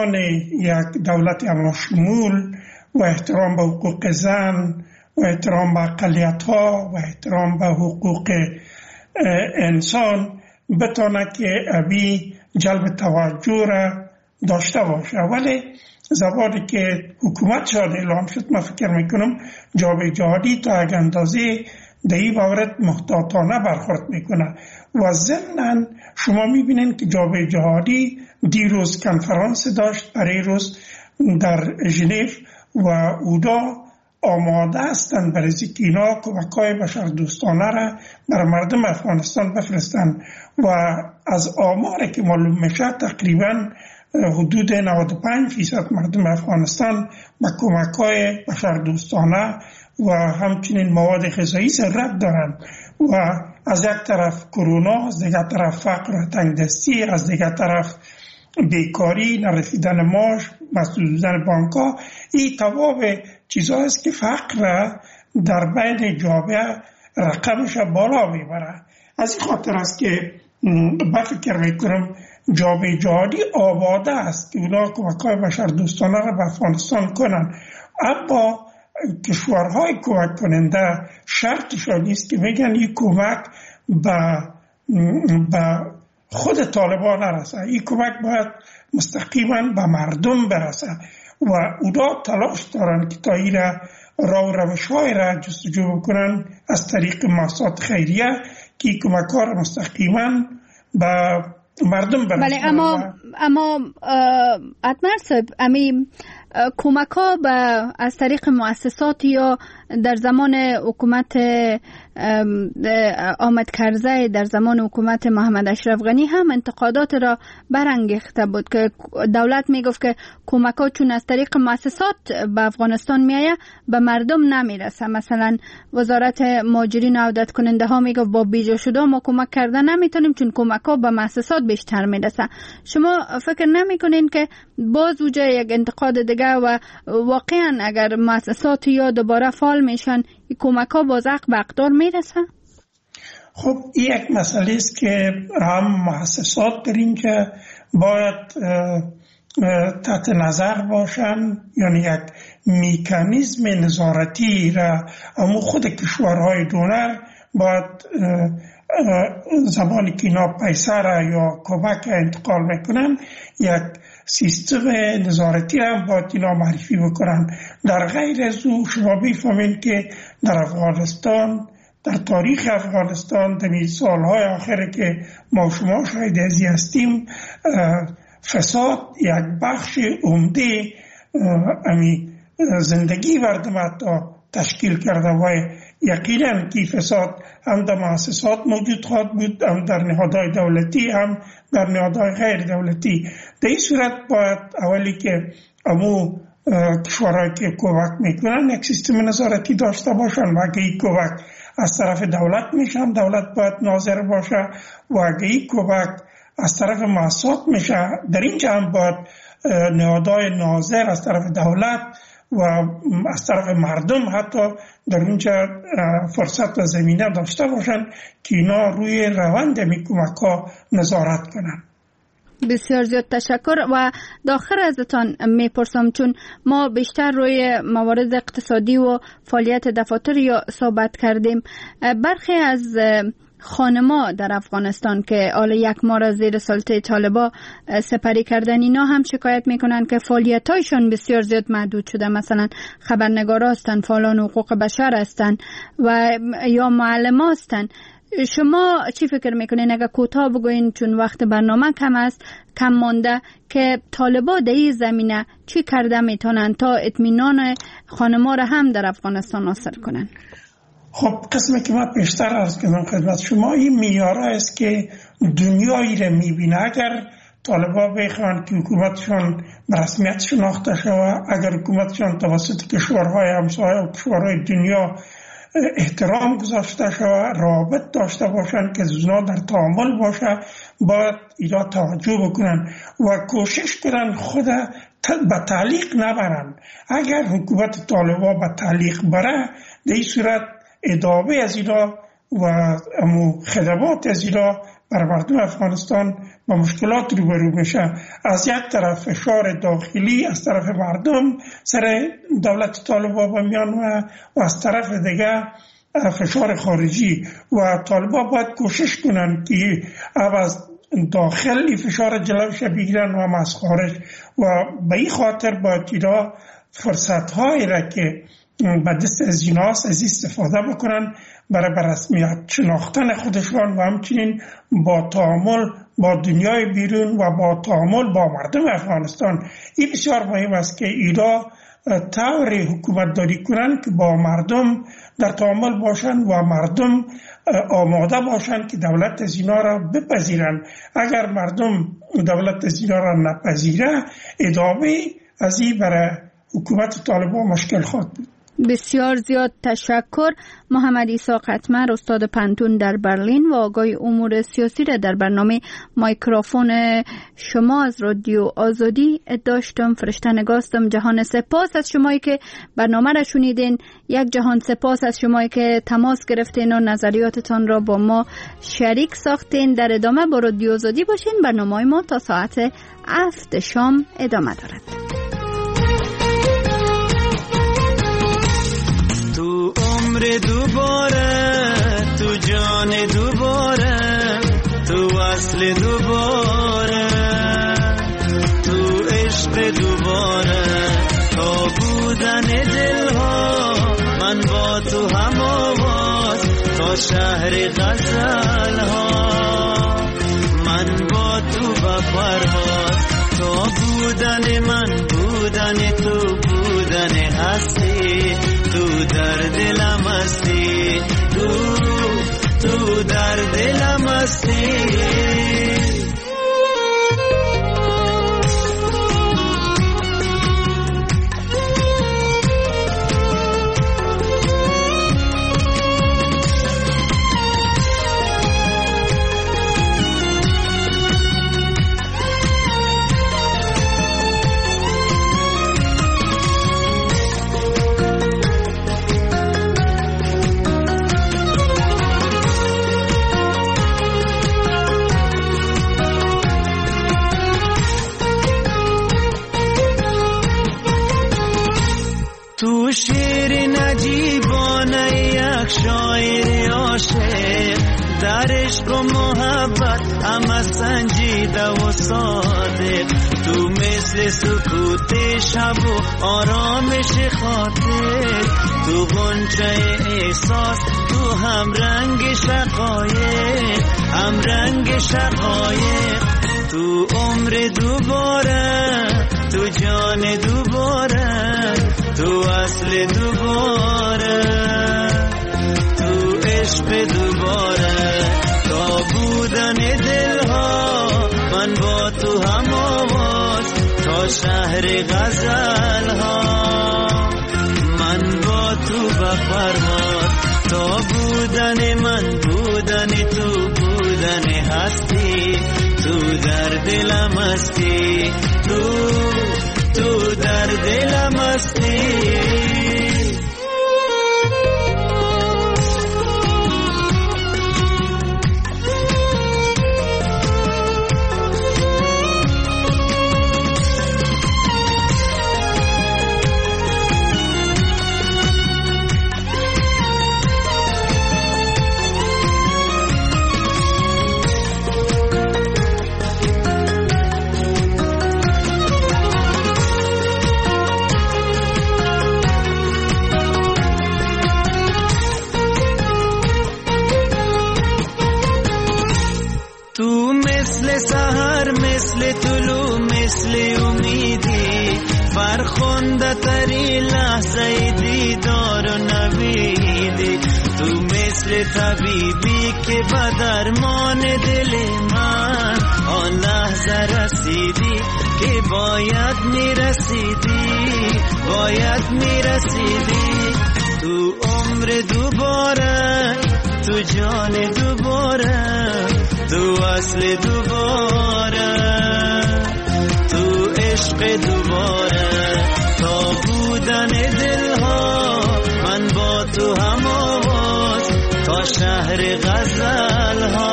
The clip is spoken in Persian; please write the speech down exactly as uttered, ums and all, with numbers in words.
عنوان یک دولت همشمول و احترام به حقوق زن و احترام به اقلیت‌ها و احترام به حقوق انسان بتونه که ابی جلب توجه را داشته باشه. ولی زمانی که حکومت شاد اعلام شد من فکر میکنم جامعه جهانی تا یک اندازه در این مورد محتاطانه برخورد میکنه و ضمناً شما میبینین که جامعه جهانی دیروز کنفرانس داشت برای روز در ژنو و اودا آماده هستند برای اینکه اینا کمک‌های بشردوستانه را بر مردم افغانستان بفرستند و از آماری که معلوم میشه تقریباً حدود نود و پنج درصد مردم افغانستان با کمک‌های بشردوستانه و همچنین مواد غذایی ضرورت دارند و از یک طرف کرونا، از دیگر طرف فقر و تنگدستی، از دیگر طرف بیکاری، نرسیدن معاش، مسدود بودن بانک‌ها، این تمام چیزها است که فقر در بین جامعه رقمش بالا میبره. از این خاطر است که من فکر میکنم جامعه جهانی آماده است که اونا کمک‌های بشردوستانه را به افغانستان کنن، اما کشورهای کمک کننده شرطشان نیست که میگن این کمک به به خود طالبان نرسه، این کمک باید مستقیما به مردم برسه و اونا تلاش دارن که تا این راه و روش‌های را جستجو بکنن از طریق مؤسسات خیریه که این کمک ها را مستقیما به مردم برسه. بله، اما اما اتمر صاحب امی کمک ها به از طریق مؤسسات یا در زمان حکومت آمد کرزی، در زمان حکومت محمد اشرف غنی هم انتقادات را برانگیخته بود که دولت میگفت که کمک ها چون از طریق مؤسسات به افغانستان میآید به مردم نمیرسه. مثلا وزارت مهاجرین و عودت کننده ها میگفت با بیجا شده ما کمک کردن نمیتونیم چون کمک ها به مؤسسات بیشتر میرسه. شما فکر نمیکنین که باز وجه یک انتقاد دیگه و واقعا اگر مؤسسات یا دوباره فعال میشن کمک ها باز حق به اقدار میرسه؟ خب این یک مسئله است که هم مؤسسات در اینجا باید تحت نظر باشن، یعنی یک میکانیزم نظارتی را اما خود کشورهای دونر باید زمانی که اینا پیسه را یا کمک انتقال میکنن یک سیستم نظارتی هم باید اینا معرفی بکنن. در غیر از او شما بیفهمین که در افغانستان، در تاریخ افغانستان در سالهای آخر که ما شما شاید ازی هستیم، فساد یک بخش عمده امی زندگی مردم تشکیل کرده و یقینا که فساد هم در مؤسسات موجود خواهد بود، هم در نهادهای دولتی، هم در نهادهای غیر دولتی. در این صورت باید اولی که امو کشورهایی که کمک میکنن یک سیستم نظارتی داشته باشن و اگه این کمک از طرف دولت میشن دولت باید ناظر باشه و اگه این کمک از طرف مؤسسات میشه در اینجا هم باید نهادهای ناظر از طرف دولت و از طرف مردم حتی در اونجا فرصت و زمینه داشته باشن که اینا روی روند می کمک ها نظارت کنن. بسیار زیاد تشکر و داخل ازتان میپرسم چون ما بیشتر روی موارد اقتصادی و فعالیت دفاتر یا صحبت کردیم. برخی از خانما در افغانستان که حال یک ماه از زیر سلطه طالبا سپری کردن اینا هم شکایت میکنن که فعالیتایشون بسیار زیاد محدود شده. مثلا خبرنگارا هستن، فعالان حقوق بشر هستن و یا معلم هستن. شما چی فکر میکنین اگر کوتاه بگوین چون وقت برنامه کم است، کم مانده، که طالبا در این زمینه چی کرده میتونن تا اطمینان خانما را هم در افغانستان حاصل کنن؟ خب قسمی که من بیشتر عرض کنم خدمت شما این میاره است که دنیایی را میبینه. اگر طالبا بخوان که حکومتشون به رسمیت شناخته شود، اگر حکومتشون توسط کشورهای همسایه و کشورهای دنیا احترام گذاشته شود، رابط داشته باشند که زنا در تعامل باشه، باید اینا توجه بکنن و کوشش کنن خود به تعلیق نبرن. اگر حکومت طالبا به تعلیق بره در این صورت ادامه از اینا و خدمات از اینا برای مردم افغانستان با مشکلات روبرو میشه. از یک طرف فشار داخلی از طرف مردم سر دولت طالبان با میان و از طرف دیگه فشار خارجی و طالبان باید کوشش کنن که از داخل فشار جلوش بگیرن و از خارج و به این خاطر باید اینا فرصت هایی را که به دست از ایناست از استفاده بکنن برای به رسمیت شناختن خودشان و همچنین با تعامل با دنیای بیرون و با تعامل با مردم افغانستان. این بسیار مهم است که اینا طور حکومت داری کنن که با مردم در تعامل باشن و مردم آماده باشن که دولت از اینا را بپذیرن. اگر مردم دولت از اینا را نپذیره ادامه از این برای حکومت طالبان مشکل خواهد بود. بسیار زیاد تشکر. محمد عیسی قطمر، استاد پنتون در برلین و آگاه امور سیاسی را در برنامه مایکروفون شما از رادیو آزادی داشتم. فرشته نگاستم. جهان سپاس از شمایی که برنامه را شنیدین. یک جهان سپاس از شمایی که تماس گرفتین و نظریاتتان را با ما شریک ساختین. در ادامه با رادیو آزادی باشین. برنامه ما تا ساعت هفت شام ادامه دارد. دوباره تو جان دوباره تو اصل دوباره تو عشق دوباره تا بودن دلها من با تو هم آواز تا شهر غزل ها من با تو با پرواز تا بودن من بودن تو بودن هستی تو در دلم هستی تو تو در دلم هستی. تو شیر نجیبانه یک شاعر عاشق در عشق و محبت همه سنجیده و صادق تو مثل سکوت شب و آرامش خاطر تو غنچه احساس تو هم رنگ شقایق هم رنگ شقایق تو عمر دوباره تو جان دوباره تو اصل دوباره تو عشق دوباره تا بودن دلها من با تو هم آواز تا شهر غزل ها من با تو با پرواز تا بودن من بودن تو بودن هستی تو در دلم هستی تو تو در دلم هستی. سحر مثل طلوع مثل امیدی فرخنده تری لحظه دیدار و نویدی تو مثل طبیبی که به درمان دل من آن لحظه رسیدی که باید میرسیدی باید میرسیدی تو عمر دوباره تو جان دوباره تو اصل دوباره تو عشق دوباره تا بودن دلها من با تو هم آواز تا شهر غزل ها